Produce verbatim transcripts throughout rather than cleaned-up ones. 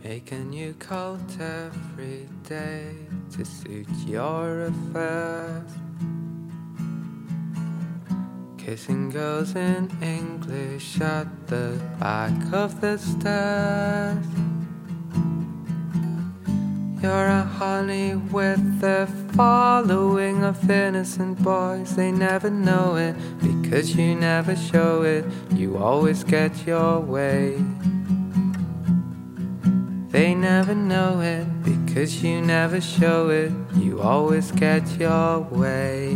Make a new coat every day to suit your affairs. Kissing girls in English at the back of the stairs. You're a honey with a following of innocent boys. They never know it because you never show it. You always get your way. They never know it because you never show it. You always get your way.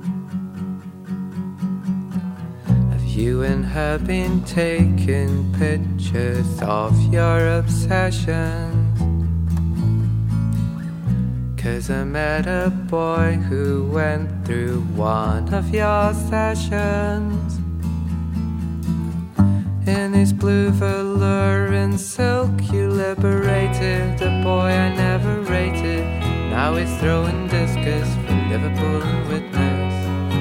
Have you and her been taking pictures of your obsessions? 'Cause I met a boy who went through one of your sessions. In his blue velour and silk you liberated a boy I never rated. Now he's throwing discus from Liverpool and Witness.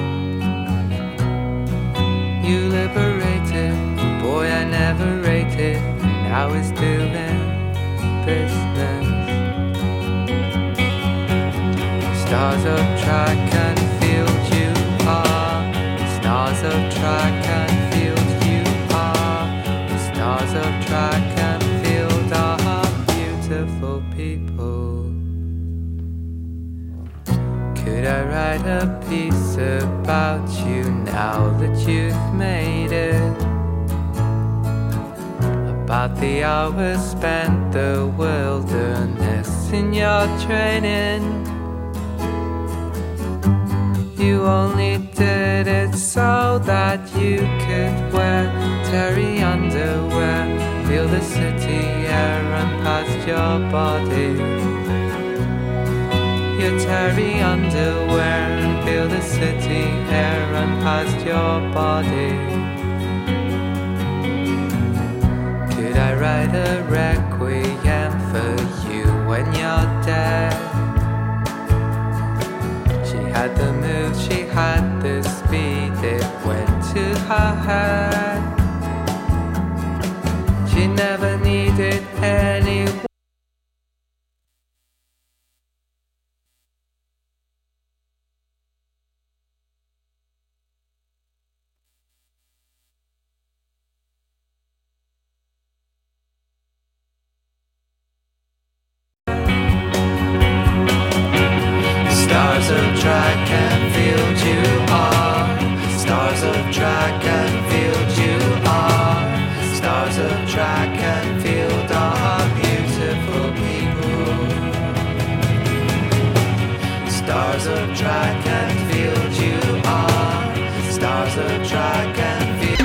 You liberated a boy I never rated. Now he's doing business. Stars of track and field you are. Stars of track and field you are. The stars of track and field are beautiful people. Could I write a piece about you now that you've made it? About the hours spent the wilderness in your training. You only did it so that you could wear terry underwear, feel the city air run past your body. Your terry underwear and feel the city air run past your body. Could I write a requiem for you when you're dead? Had the move, she had the speed, it went to her head. She never needed anyone. Stars of track and field you are. Stars of track and field you are. Stars of track and field are beautiful people. Stars of track and field you are. Stars of track and field.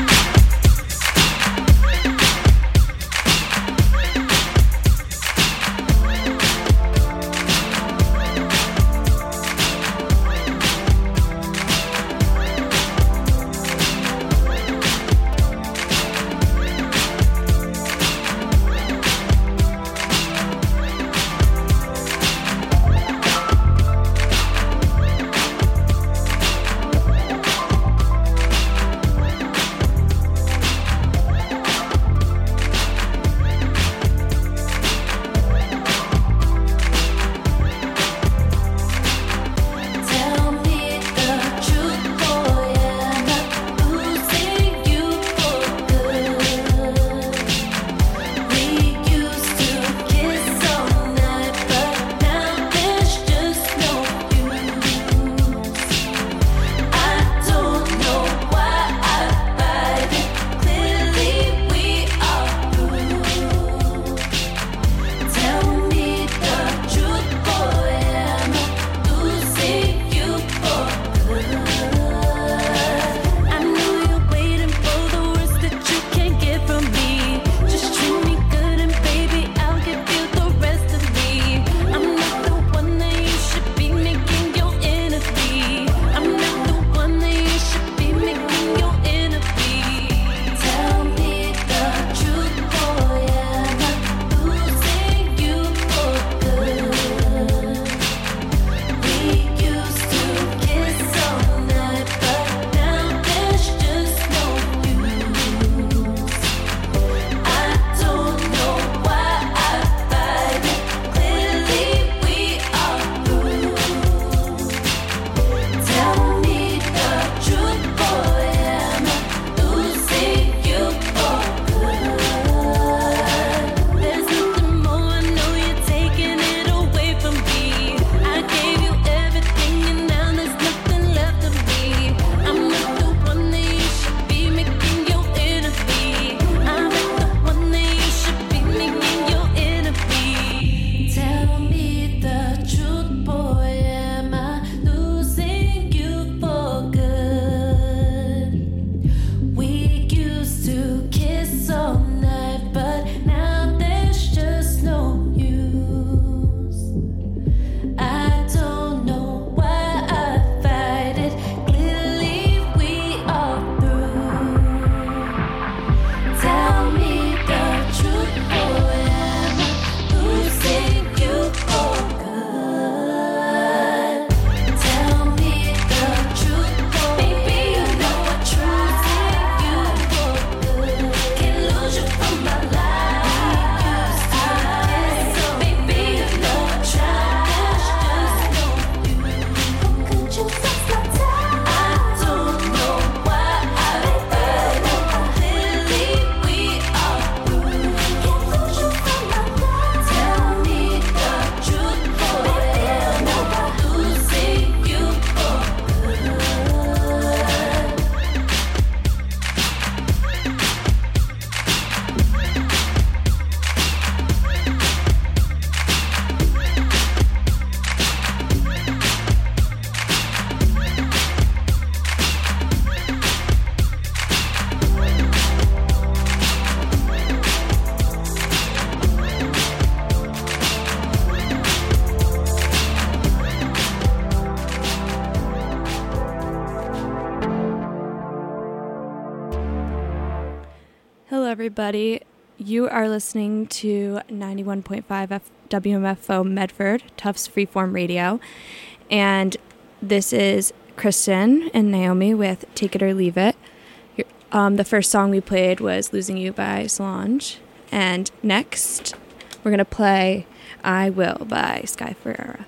everybody. You are listening to ninety-one point five F- W M F O Medford, Tufts Freeform Radio. And this is Kristen and Naomi with Take It or Leave It. Um, the first song we played was Losing You by Solange. And next, we're going to play I Will by Sky Ferreira.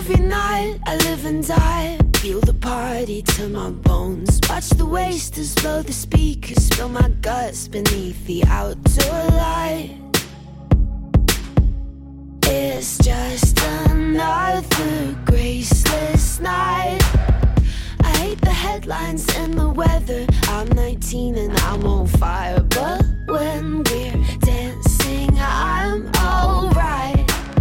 Every night I live and die, feel the party to my bones. Watch the wasters blow the speakers, spill my guts beneath the outdoor light. It's just another graceless night. I hate the headlines and the weather. I'm nineteen and I'm on fire, but when we're dancing I'm alright.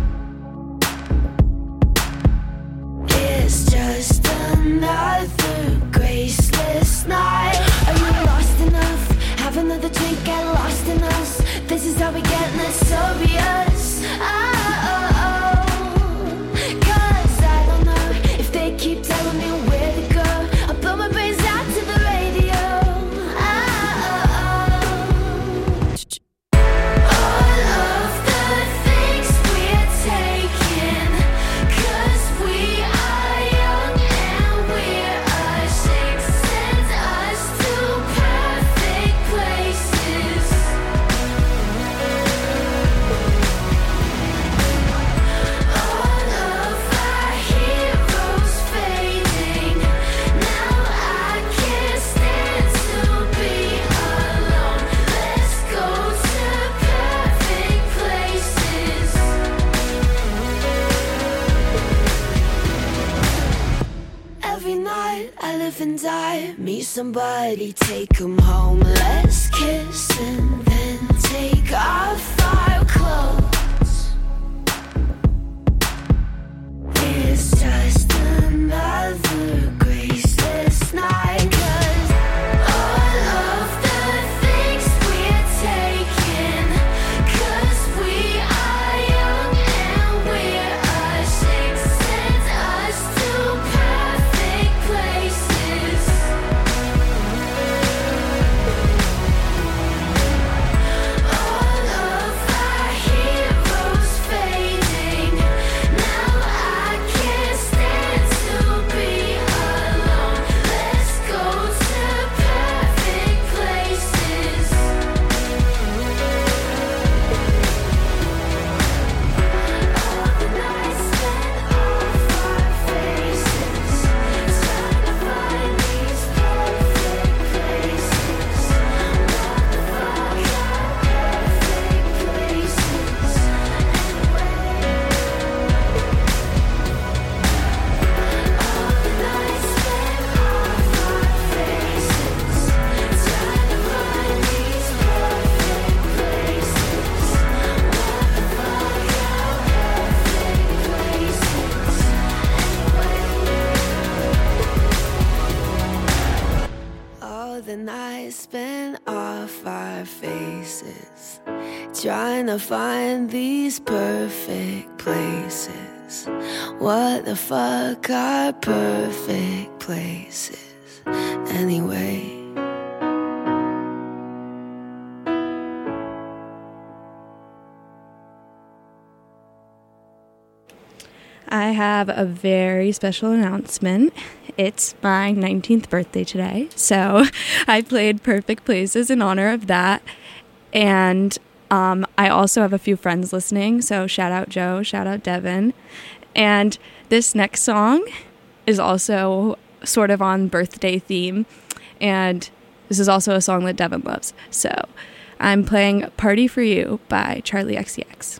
It's just another graceless night. Are you lost enough? Have another drink, get lost in us. This is how we get, let's sober-us. Oh, oh, oh. Cause I don't know if they keep telling me where to go. I'll blow my brains out to the radio. Oh, oh, oh. All of the things we're taking, cause we are young and we're ashamed, send us to perfect places. All of our heroes fading, now I can't stand to be alone. Let's go to perfect places. Every night I live and die, meet somebody, take 'em home. Let's kiss and then take off our clothes. It's just another graceless night. Cause all of the things we're taking, cause we are young and we're ashamed, send us to perfect places. All of our heroes fading, now I can't stand to be alone. Let's go to perfect places. All the nights spent off our faces, trying to find these perfect places. What the fuck are perfect places anyway? All the nights spent off our faces, trying to find these perfect places. What the fuck are perfect places anyway? All the nights spent off our faces, trying to find these perfect places. What the fuck are perfect places anyway? I have a very special announcement. It's my nineteenth birthday today, so I played Perfect Places in honor of that. And um, I also have a few friends listening, so shout out Joe, shout out Devin. And this next song is also sort of on birthday theme, and this is also a song that Devin loves. So I'm playing Party For You by Charlie X C X.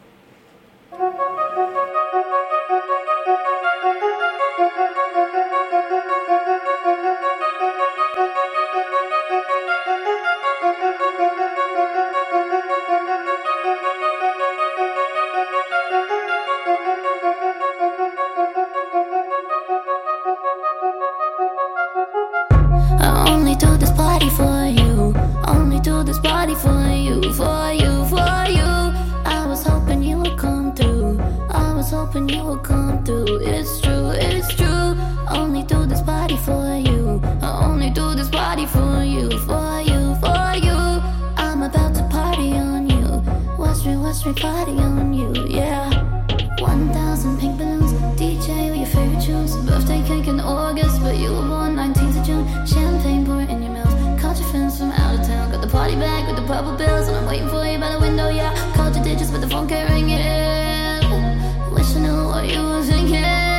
I only do this party for you. Only do this party for you, for you, for you. I was hoping you would come through. I was hoping you would come through. It's true, it's true. Only do this party for you. I only do this party for you, for you, for you. I'm about to party on you. West Street, West Street, party on you, yeah. One thousand pink balloons, D J with your favorite tunes. Birthday cake in August, but you were born nineteenth of June. Champagne pour in your mouth. Caught your friends from out of town. Got the party bag with the purple bills, and I'm waiting for you by the window, yeah. Called your digits, but the phone can't ring it. Wish I knew what you were thinking.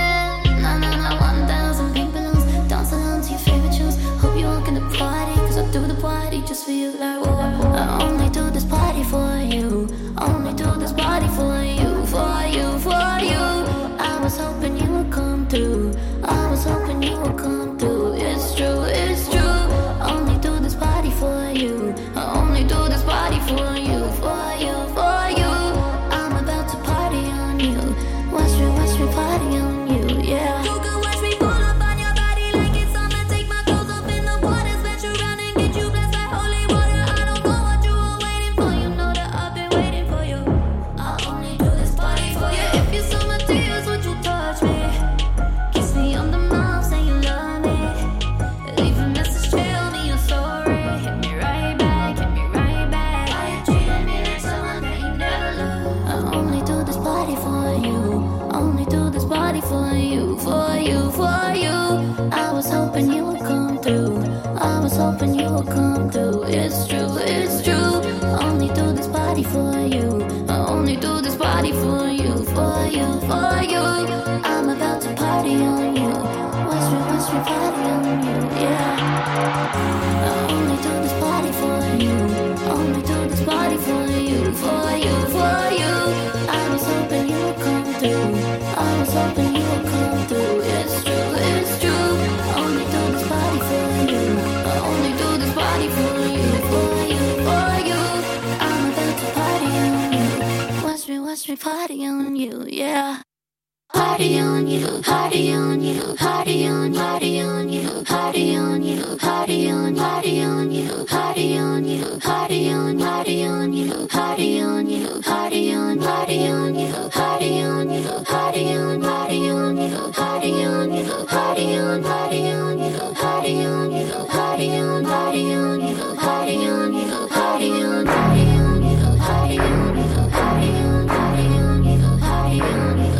party for you, for you, for you. I was hoping you would come through. I was hoping you would come through. It's true, it's true. Only do this party for you. I only do this party for you, for you, for you. I'm about to party on you. Watch me, watch me party on you, yeah. I only do this party for you. Only do this party for you, for you, for you. I was hoping you would come through. I was hoping you would come through. It's true, it's true. Only do this party for you. I only do this party for you, for you, for you. I'm about to party on you. Watch me, watch me party on you, yeah. Party on you, party on you, party on, party on you, party on you, party on, party on you, party on you, party on, party on you, party on you, party on, party on you, party on you, party on, party on you, party on you, party on, party on you, party on you, party on, party on you, party on you, party on, party on you, party on you, party on, party on you, party on you.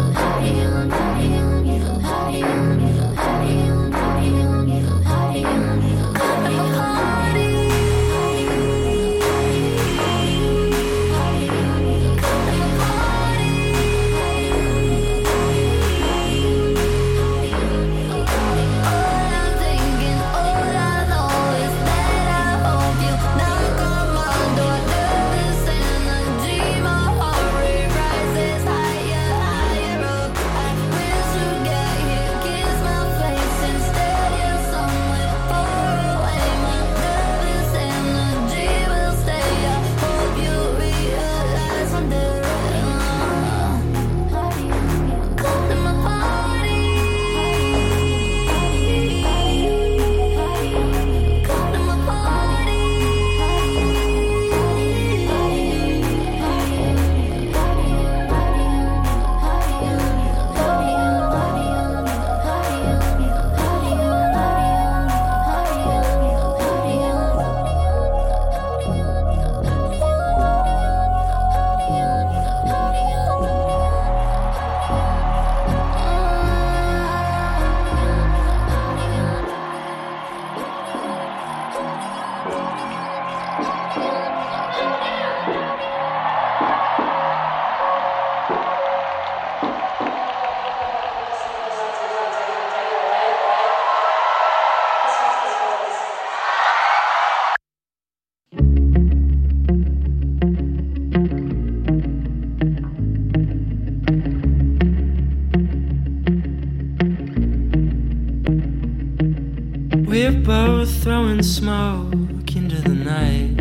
We're both throwing smoke into the night.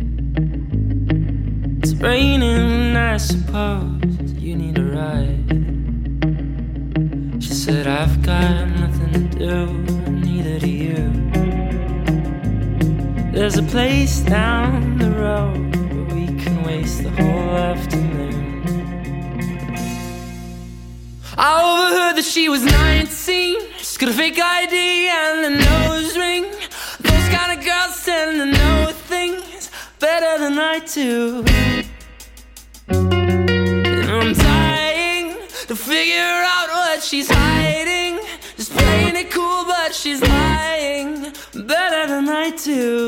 It's raining, I suppose you need a ride. She said, I've got nothing to do, neither do you. There's a place down the road where we can waste the whole afternoon. I overheard that she was nineteen. She's got a fake I D and a nose ring. Those kind of girls tend to know things better than I do. And I'm dying to figure out what she's hiding. Just playing it cool, but she's lying better than I do.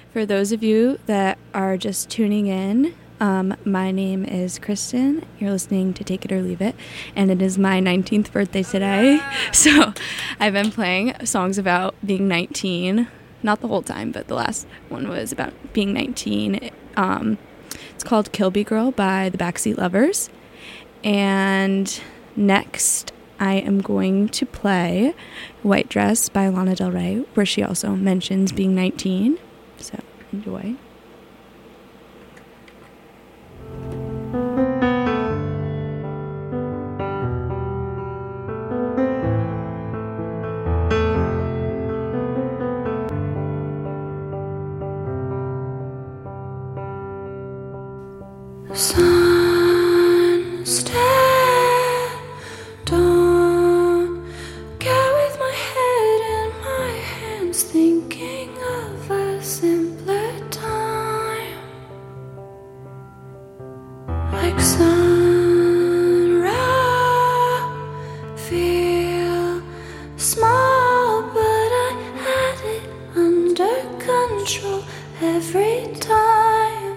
For those of you that are just tuning in, um, my name is Kristen. You're listening to Take It or Leave It, and it is my nineteenth birthday today. So I've been playing songs about being nineteen, not the whole time, but the last one was about being nineteen. Um, it's called Kilby Girl by the Backseat Lovers. And next, I am going to play White Dress by Lana Del Rey, where she also mentions being nineteen. So, enjoy. Sun, stare, don't get with my head in my hands, thinking of a simpler time. Like sun raw, feel small, but I had it under control every time.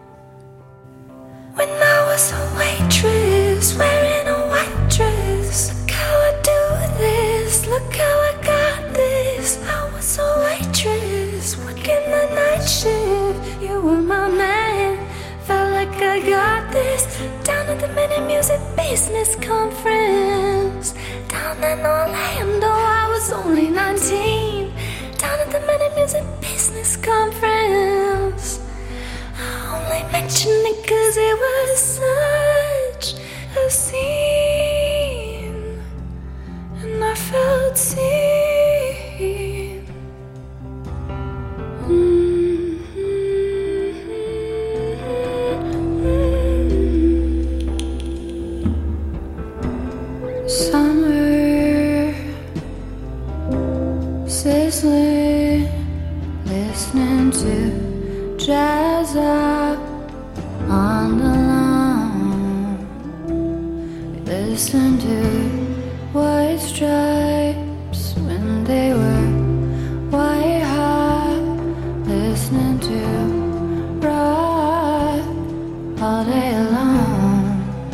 When I was a waitress, wearing a white dress. Look how I do this, look how I got this. I was a waitress, working the night shift. You were my man, felt like I got this. Down at the Minute Music Business Conference, down in Orlando, I was only nineteen. Down at the Minute Music Business Conference, I only mentioned it cause it was such a scene, and I felt seen. Mm-hmm. Summer, sizzling, listening to jazz up on the lawn. Listen to White Stripes when they were white hot. Listening to rock all day long.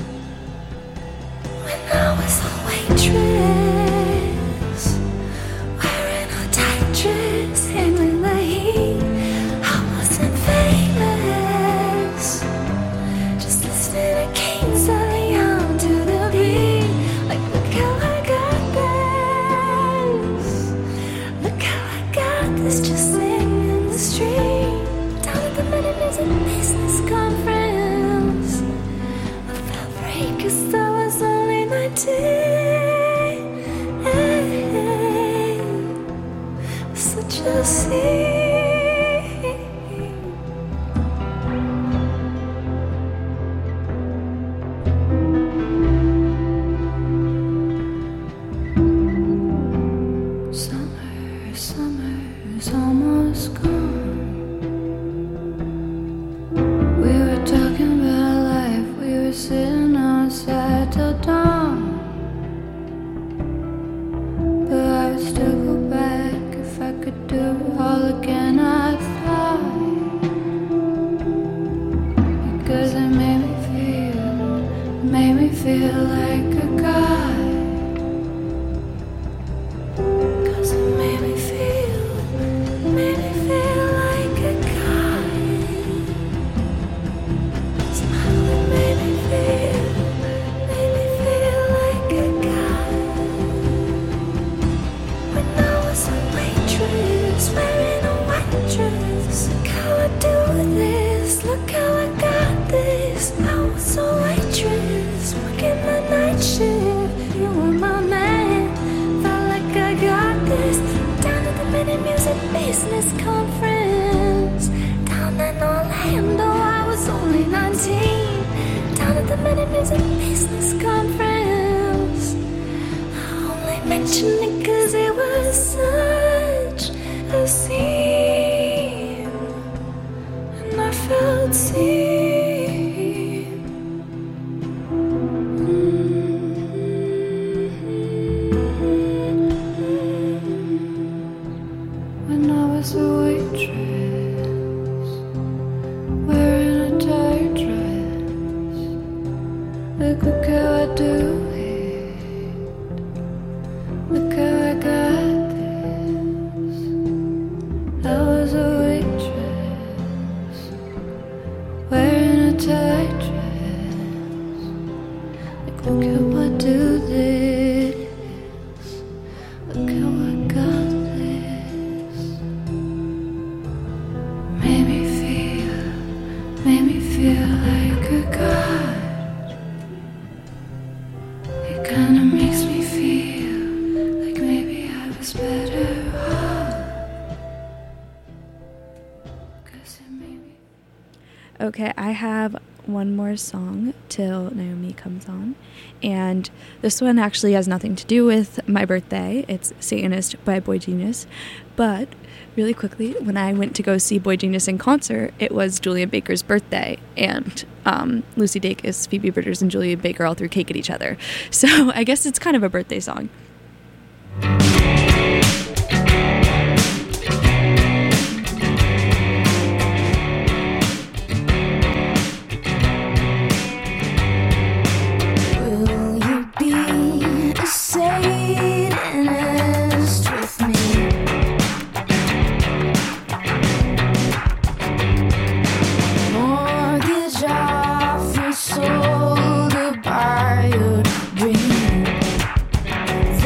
When I was a waitress, wearing a tight dress, handling the heat, I wasn't famous. Just listening to Kings of Leon to the beat. Like, look how I got this. Look how I got this. Just sitting in the street. Down at the Minute Music Business Conference, I felt free cause I was only nineteen. Such a scene. Summer, summer's almost gone. We were talking about life, we were sitting outside till dawn. But I would still go back if I could do it all again, I thought. Because it made me feel, made me feel like a god. Cause it made me feel, made me feel like a god. Somehow it made me feel, made me feel like a god. When I was a waitress, wearing a white dress. Look how I do this, look how I got this. I was a waitress, working the night shift. You were my man, felt like I got this. Down at the Minute Music Business Conference, down in Orlando, I was only nineteen. Down at the Minute Music Business Conference, I only mentioned it cause it was such a scene, and I felt seen. When I was a waitress. Okay, I have one more song till Naomi comes on, and this one actually has nothing to do with my birthday. It's Satanist by Boy Genius, but really quickly, when I went to go see Boy Genius in concert, it was Julian Baker's birthday, and um, Lucy Dacus, Phoebe Bridgers, and Julian Baker all threw cake at each other. So I guess it's kind of a birthday song. Sold to buy your dream.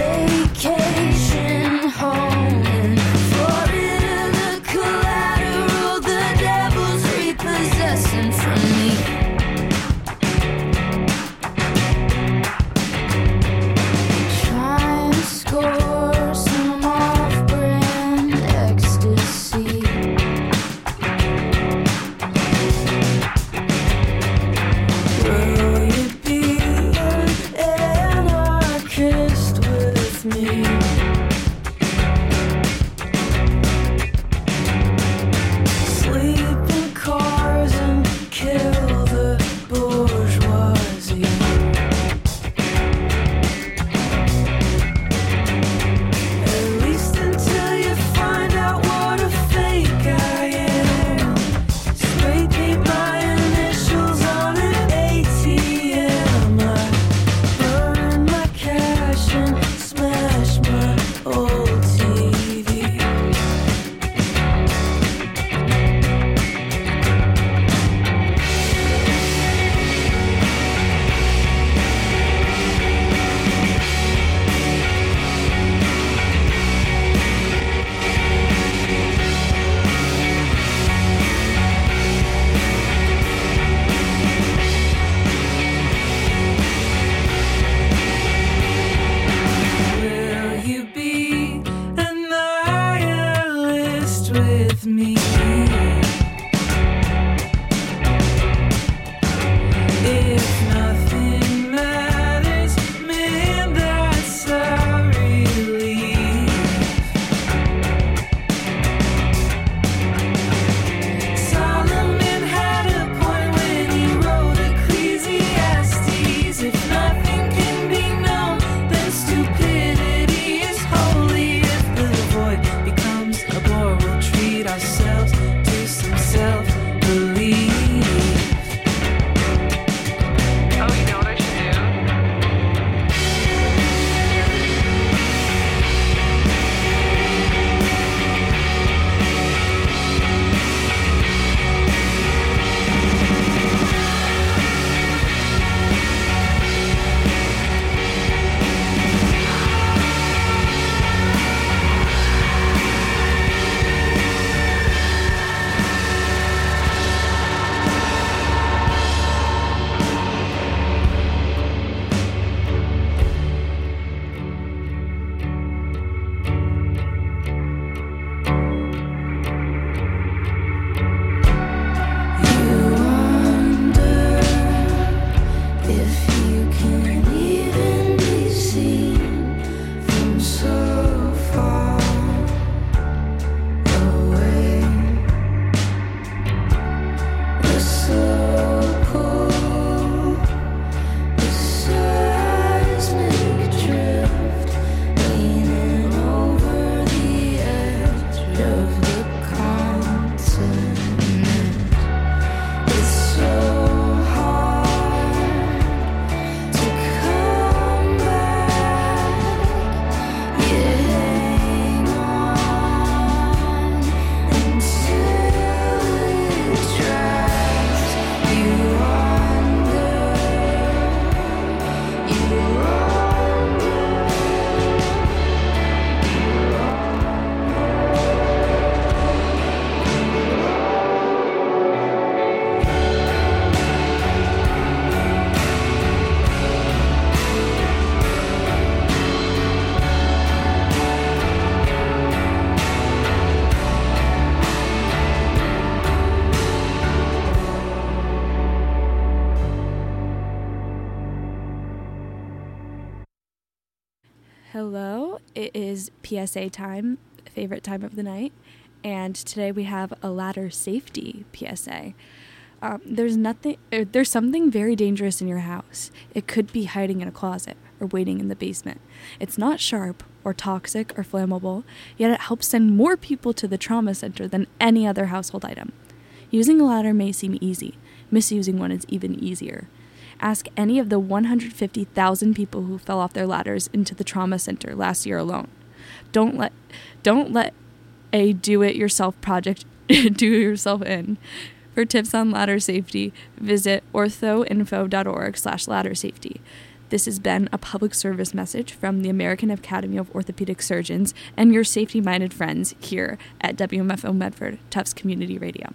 Hello, it is P S A time, favorite time of the night, and today we have a ladder safety P S A. Um, there's nothing, er, there's something very dangerous in your house. It could be hiding in a closet or waiting in the basement. It's not sharp or toxic or flammable, yet it helps send more people to the trauma center than any other household item. Using a ladder may seem easy. Misusing one is even easier. Ask any of the one hundred fifty thousand people who fell off their ladders into the trauma center last year alone. Don't let don't let a do-it-yourself project do yourself in. For tips on ladder safety, visit orthoinfo.org slash ladder safety. This has been a public service message from the American Academy of Orthopedic Surgeons and your safety-minded friends here at W M F O Medford, Tufts Community Radio.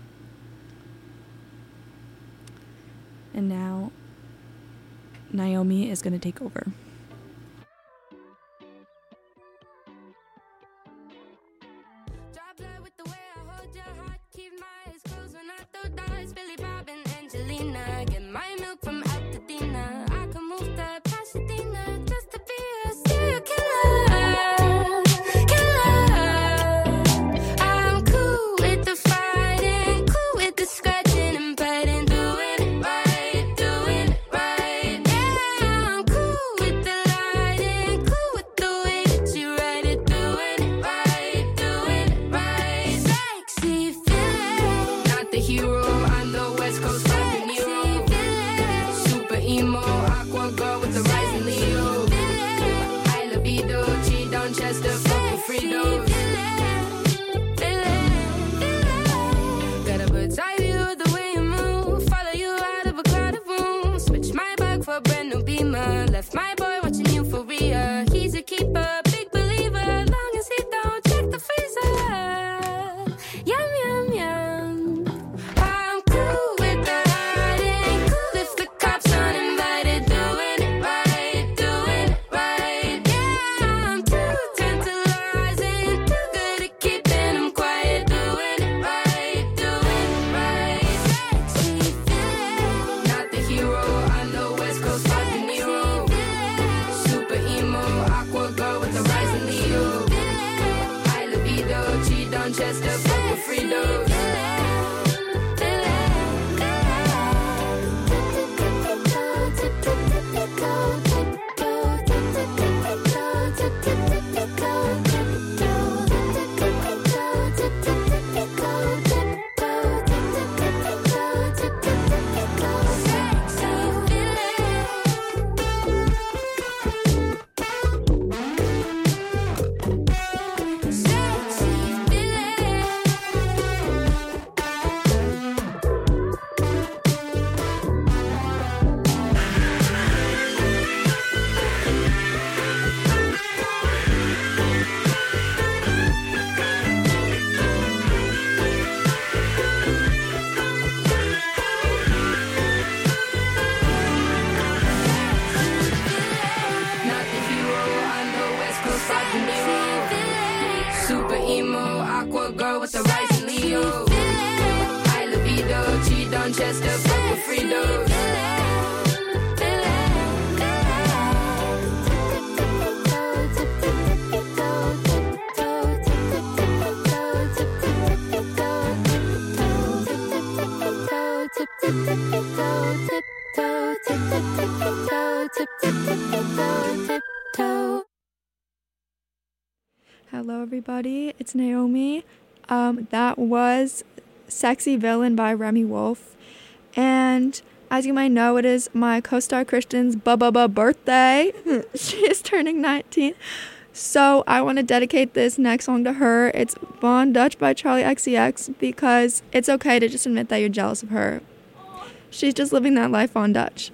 And now, Naomi is going to take over. Hello everybody, it's Naomi. Um, that was Sexy Villain by Remy Wolf. And as you might know, it is my co-star Kristen's ba-ba-ba birthday. She is turning nineteen. So I want to dedicate this next song to her. It's Von Dutch by Charlie X C X because it's okay to just admit that you're jealous of her. She's just living that life on Dutch.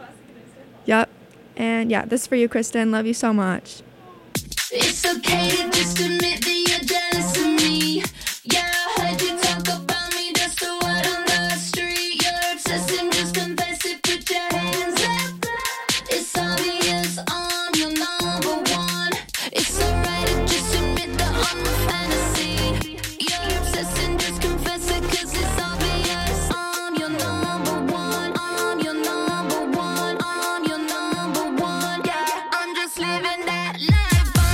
Yep. And yeah, this is for you, Kristen. Love you so much. It's okay to just admit that you're jealous of me. Yeah, I heard you talk about me just a word on the street. You're obsessed and just confess it, put your hands up. It's obvious I'm your number one. It's alright to just admit that I'm a fantasy. You're obsessed and just confess it, cause it's obvious I'm your number one. I'm your number one. I'm your number one. Yeah, I'm just living that life.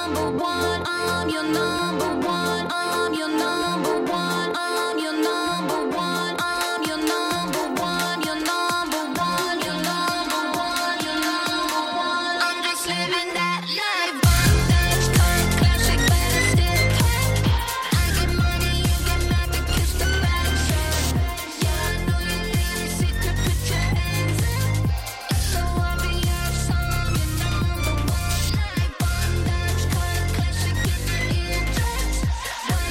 number one, I'm your number one, I'm your number one, I'm your number one, I'm your number one, your number one, your number one, your number one. I'm just living that life. Bondage, club, classic, better still play. I get money, you get mad because the bad shot. Yeah, I know you need a secret, put your hands up. It's so obvious, I'm your number one. Like bondage, club, classic, in your eardrums. When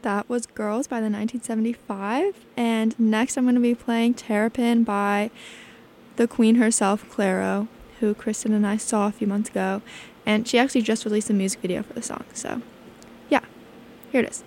that was Girls by the nineteen seventy-five. And next I'm going to be playing Terrapin by the queen herself, Clairo, who Kristen and I saw a few months ago. And she actually just released a music video for the song. So, yeah, here it is.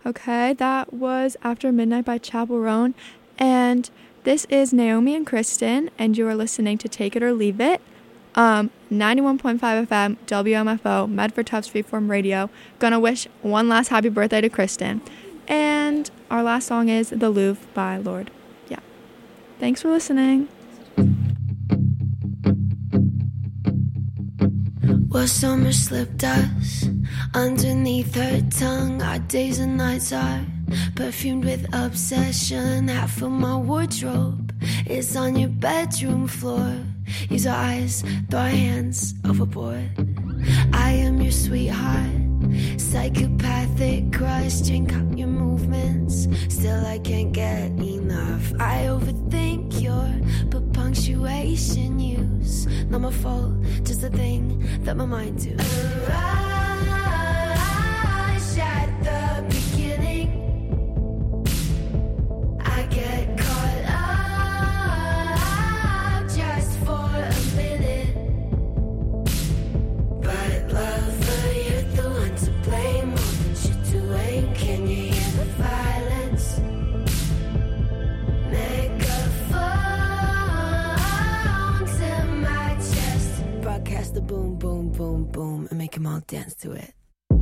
Okay, that was After Midnight by Chappell Roan. And this is Naomi and Kristen, and you are listening to Take It or Leave It. Um, ninety-one point five F M, W M F O, Medford Tufts Freeform Radio. Gonna wish one last happy birthday to Kristen. And our last song is The Louvre by Lorde. Yeah. Thanks for listening. Well, summer slipped us underneath her tongue. Our days and nights are perfumed with obsession. Half of my wardrobe is on your bedroom floor. Use our eyes, throw our hands overboard. I am your sweetheart, psychopathic crush. Drink up your movements, still I can't get enough. I overthink your but punctuation use. Not my fault, just a thing that my mind do. A rush at the beginning, I get caught up just for a minute. But lover, you're the one to blame. All that you're doing, can you hear the violence? Megaphones in my chest, broadcast the boom, boom, boom, boom, and make them all dance to it.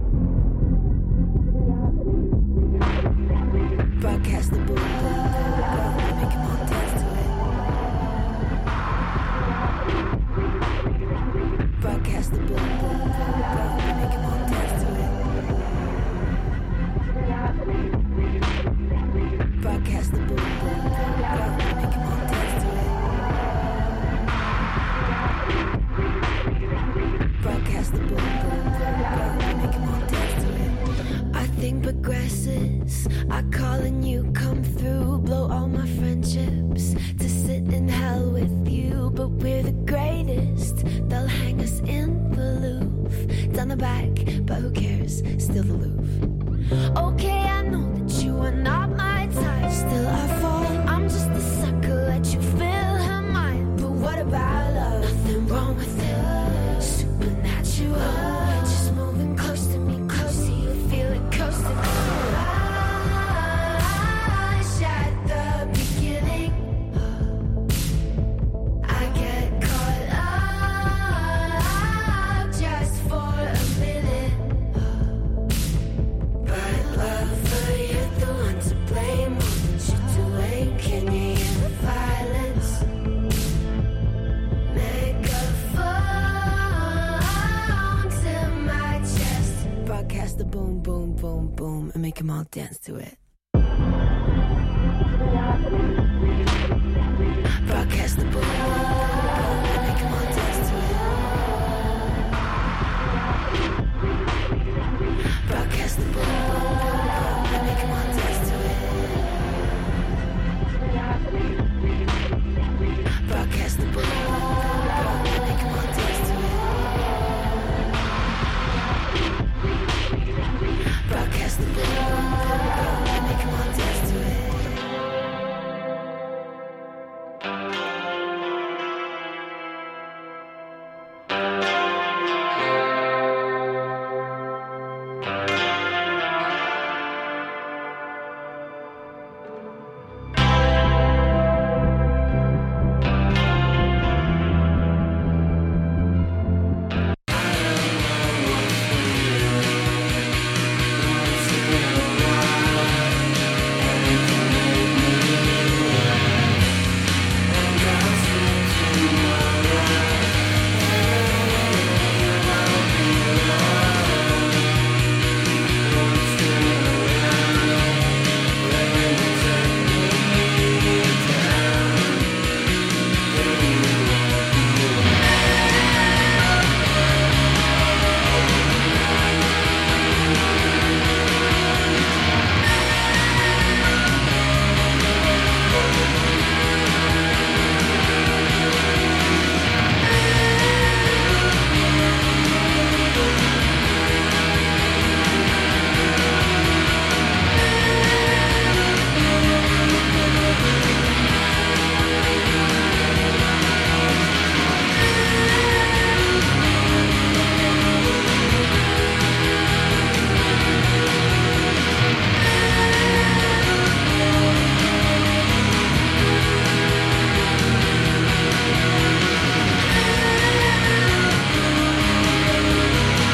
Broadcast the boom, boom, boom, boom, and make them all dance to it. Broadcast the boom, boom, boom, boom, and make them all dance to it. Broadcast the boom, boom, boom, boom, and make them all dance to it. Broadcast the boom, boom, boom, boom, and make them all dance to it. Our thing progresses, I call and you come through. Blow all my friendships to sit in hell with you. But we're the greatest, they'll hang us in the Louvre. Down the back, but who cares, still the Louvre. Okay, I know that you are not my type. Still I fall, I'm just the sucker, let you fill her mind. But what about love? Nothing wrong with it, supernatural. Just moving close to me, close to you, feel it close to me. Rush at the beginning, I get caught up just for a minute. But lover, you're the one to blame. All that you're doing, can you hear the violence? Megaphones in my chest, broadcast the boom, boom, boom, boom, and make them all dance to it. Broadcast the boom, boom, boom,